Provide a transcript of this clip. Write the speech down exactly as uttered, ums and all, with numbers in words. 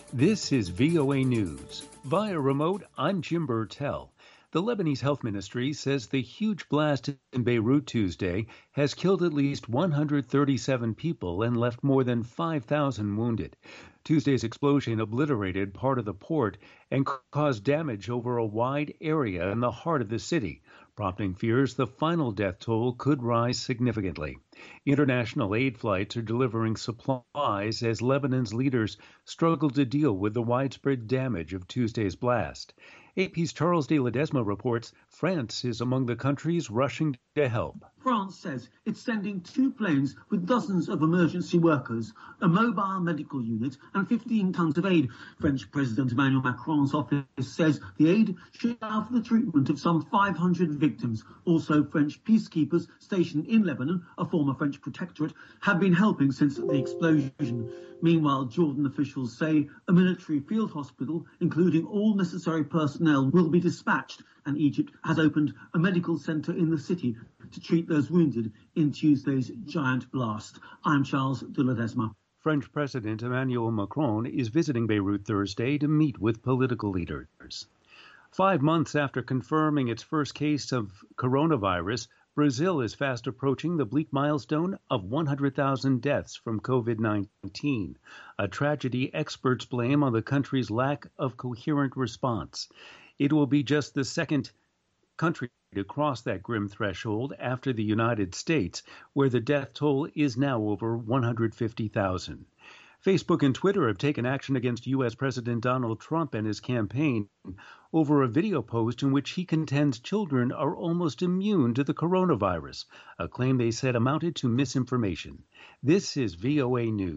This is V O A News. Via remote, I'm Jim Burtell. The Lebanese Health Ministry says the huge blast in Beirut Tuesday has killed at least one hundred thirty-seven people and left more than five thousand wounded. Tuesday's explosion obliterated part of the port and caused damage over a wide area in the heart of the city, prompting fears the final death toll could rise significantly. International aid flights are delivering supplies as Lebanon's leaders struggle to deal with the widespread damage of Tuesday's blast. A P's Charles de Ledesma reports France is among the countries rushing to help. France says it's sending two planes with dozens of emergency workers, a mobile medical unit and fifteen tons of aid. French President Emmanuel Macron's office says the aid should allow for the treatment of some five hundred victims. Also, French peacekeepers stationed in Lebanon, a former French protectorate, have been helping since the explosion. Meanwhile, Jordan officials say a military field hospital, including all necessary personnel, will be dispatched, and Egypt has opened a medical centre in the city to treat those wounded in Tuesday's giant blast. I'm Charles de Ledesma. French President Emmanuel Macron is visiting Beirut Thursday to meet with political leaders. Five months after confirming its first case of coronavirus, Brazil is fast approaching the bleak milestone of one hundred thousand deaths from COVID nineteen, a tragedy experts blame on the country's lack of coherent response. It will be just the second country to cross that grim threshold after the United States, where the death toll is now over one hundred fifty thousand. Facebook and Twitter have taken action against U S. President Donald Trump and his campaign over a video post in which he contends children are almost immune to the coronavirus, a claim they said amounted to misinformation. This is V O A News.